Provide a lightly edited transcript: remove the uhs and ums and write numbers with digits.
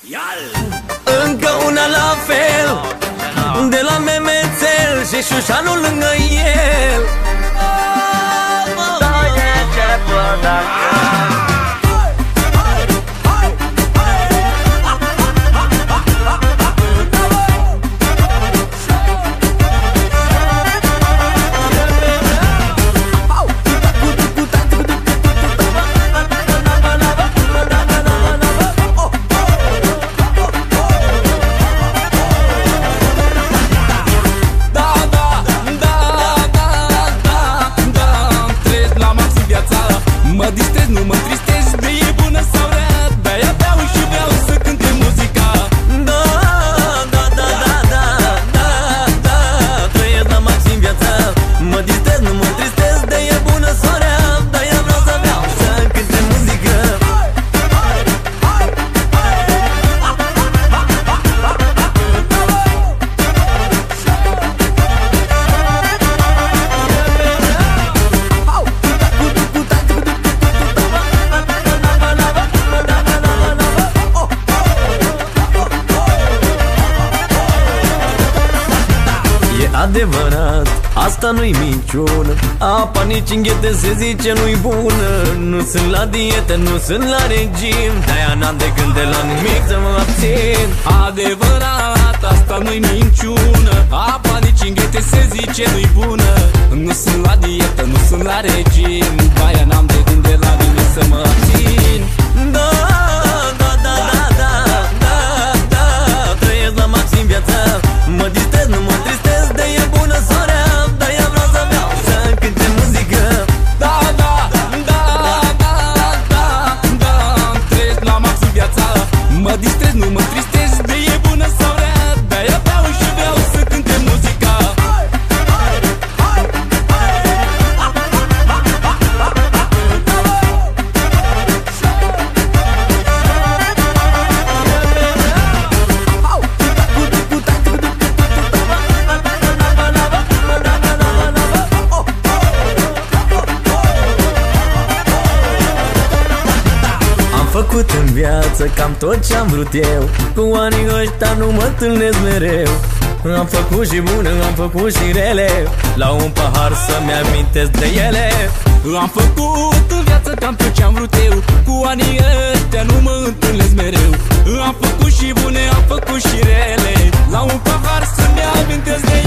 Încă una la fel, de la Memețel și Șușanul lângă el. Mă distrez, nu mă întristez, de e bună sau rea, de-aia beau și vreau să cânte muzica. Da, da, da, da, da, da, da, trăiesc la maxim viața. Mă distrez, nu mă întristez, de e bună sau rea, de-aia vreau să beau să cânte muzică. Adevărat, asta nu-i minciună. Apa nici înghete se zice nu-i bună. Nu sunt la dietă, nu sunt la regim, de-aia n-am de gând de la nimic să mă abțin. Adevărat, asta nu-i minciună. Apa nici înghete se zice nu-i bună. Nu sunt la dietă, nu sunt la regim, de-aia n-am de gând de la nimic să mă abțin. Da, da, da, da, da, da, da, trăiesc la maxim viața. Mă distrez, nu mă întristez, de e bună sau rea, de-aia vreau să beau să cânte muzică. Da, da, da, da, da, da, trăiesc la maxim viața. Mă distrez, nu mă întristez, de e bună sau rea, de-aia beau și vreau să cânte muzica. Făcut în viață cam tot ce-am vrut eu. Cu anii ăștia nu mă întâlnesc mereu. Am făcut și bune, am făcut și rele, la un pahar să-mi amintesc de ele. Am făcut în viață cam tot ce-am vrut eu. Cu anii ăștia nu mă întâlnesc mereu. Am făcut și bune, am făcut și rele, la un pahar să-mi amintesc de ele.